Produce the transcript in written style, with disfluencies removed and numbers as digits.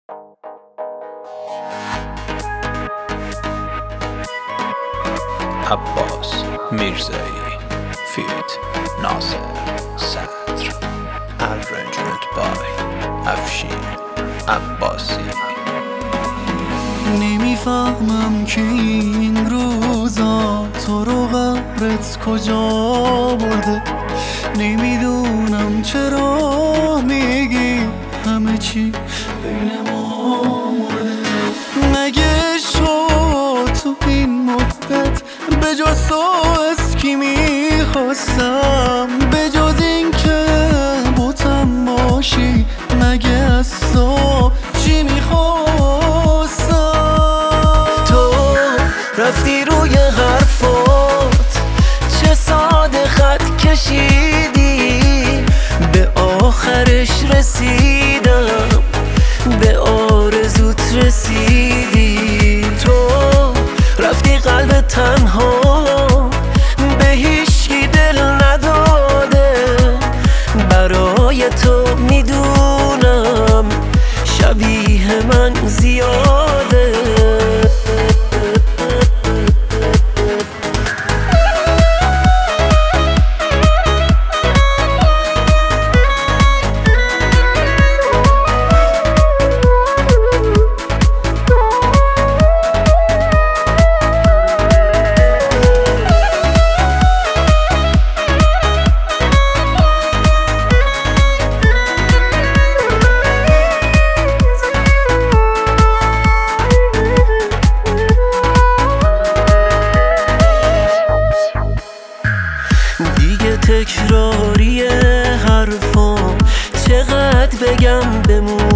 عباس میرزایی فیت ناصر صدر arrangement by افشین عباسی. نمیفهمم که این روزا تو رو قهرت کجا برده، نمیدونم چرا میگی همه چی بین ما مرده. مگه شد تو این مدت به جز تو از کی میخواستم، به جز این که بوتم باشی مگه از تو چی میخواستم. تو رفتی روی حرفات چه ساده خط کشیدی، به آخرش رسیدم به آرزوت رسیدی. تو رفتی قلب تنها به هیچکی دل نداده، برای تو میدونم شبیه من زیاده. دیگه تکراریه حرفام، چقدر بگم بمون